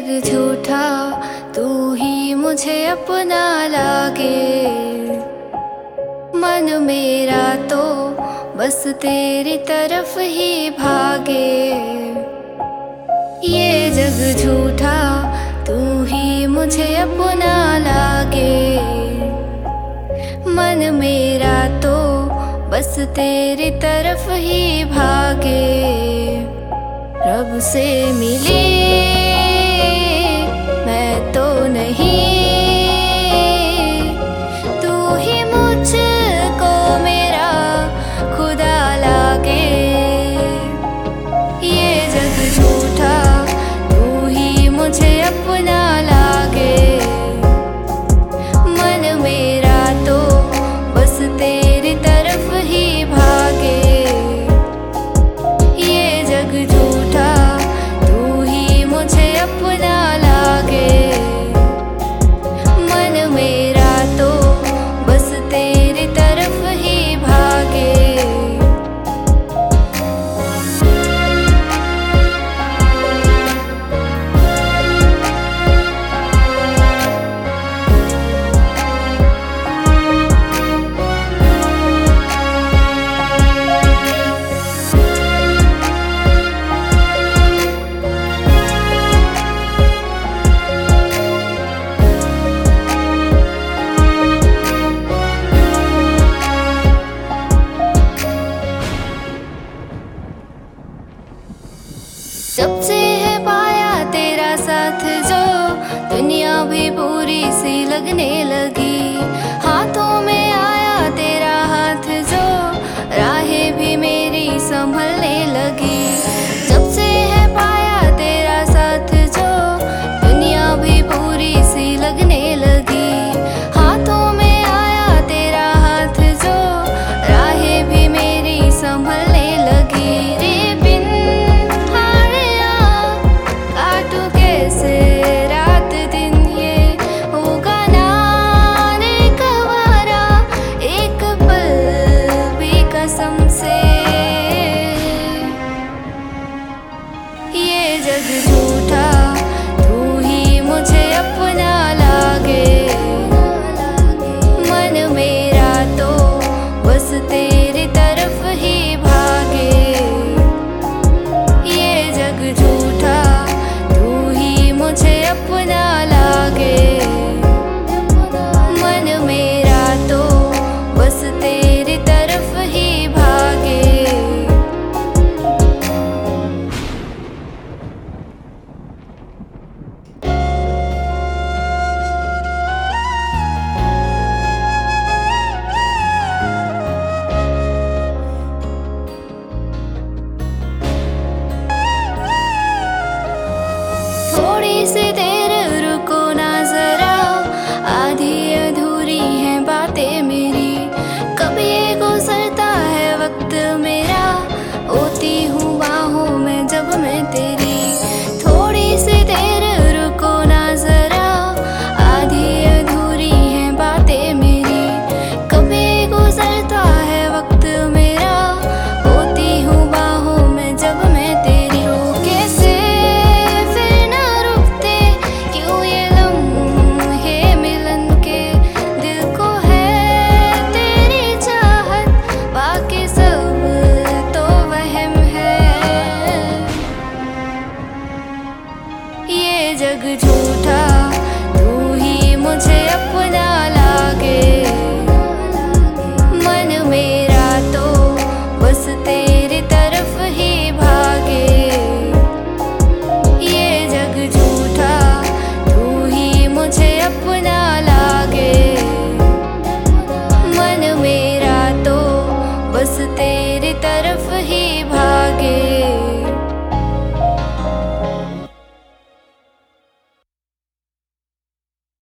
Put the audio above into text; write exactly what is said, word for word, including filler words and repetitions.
जग झूठा तू ही मुझे अपना लागे। मन मेरा तो बस तेरी तरफ ही भागे। ये जग झूठा तू ही मुझे अपना लागे। मन मेरा तो बस तेरी तरफ ही भागे। रब से मिली मैं तो नहीं, तू ही मुझको मेरा खुदा लागे। ये जग झूठा तू ही मुझे अपना लागे। मन मेरा तो बस तेरी तरफ ही भागे। ये जग झूठा तू ही मुझे अपना लागे। मन मेरा तो बस तेरी तरफ ही भागे। जब से है पाया तेरा साथ जो दुनिया भी पूरी सी लगने लगी। हाथों में आया तेरा हाथ जो राहें भी मेरी संभलने लगी। जब से है पाया तेरा साथ जो दुनिया भी पूरी सी लगने लगी। हाथों में आया तेरा हाथ जो राहें भी मेरी संभलने लगी। रे बिन रात दिन ये होगा ना रे गवारा, एक पल भी कसम से। ये जग झूठा तू ही मुझे अपना लागे। मन मेरा तो बस तेरी तरफ ही भागे। ये जग झूठा मुझे अपना लागे। मन मेरा तो बस तेरी तरफ ही भागे। थोड़ी सी देर रुको ना जरा, आधी अधूरी हैं बातें मेरी। कभी ये गुजरता है वक्त मेरा, होती हूँ बाहों में जब मैं तेरी। थोड़ी सी देर रुको ना जरा, आधी अधूरी हैं बातें मेरी। कभी ये गुजरता है वक्त मेरा, होती हूँ बाहों में जब मैं तेरी। रोके से जग झूठा